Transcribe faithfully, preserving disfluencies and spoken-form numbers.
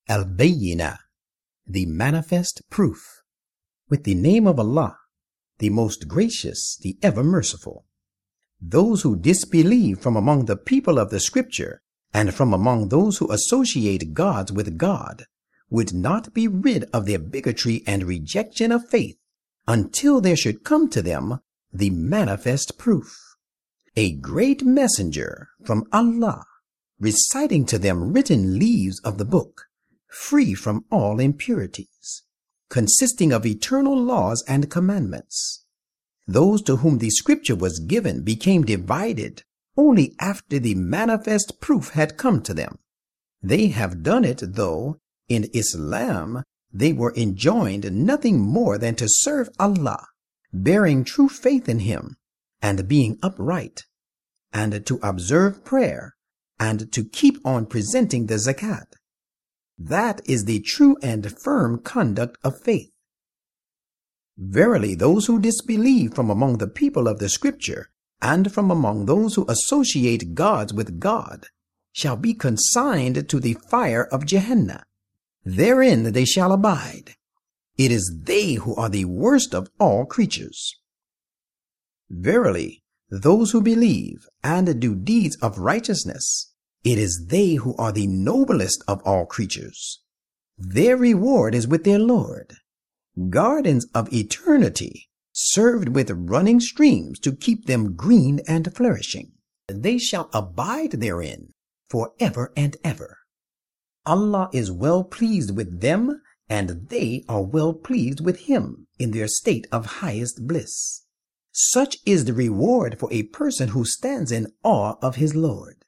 Al-Bayyinah, the manifest proof. With the name of Allah, the most gracious, the ever merciful. Those who disbelieve from among the people of the scripture and from among those who associate gods with God would not be rid of their bigotry and rejection of faith until there should come to them the manifest proof, a great messenger from Allah, reciting to them written leaves of the book, free from all impurities, consisting of eternal laws and commandments. Those to whom the scripture was given became divided only after the manifest proof had come to them. They have done it, though in Islam they were enjoined nothing more than to serve Allah, bearing true faith in Him, and being upright, and to observe prayer, and to keep on presenting the zakat. That is the true and firm conduct of faith. Verily, those who disbelieve from among the people of the scripture and from among those who associate gods with God shall be consigned to the fire of Gehenna. Therein they shall abide. It is they who are the worst of all creatures. Verily, those who believe and do deeds of righteousness, it is they who are the noblest of all creatures. Their reward is with their Lord, gardens of eternity, served with running streams to keep them green and flourishing. They shall abide therein for ever and ever. Allah is well pleased with them, and they are well pleased with Him in their state of highest bliss. Such is the reward for a person who stands in awe of his Lord.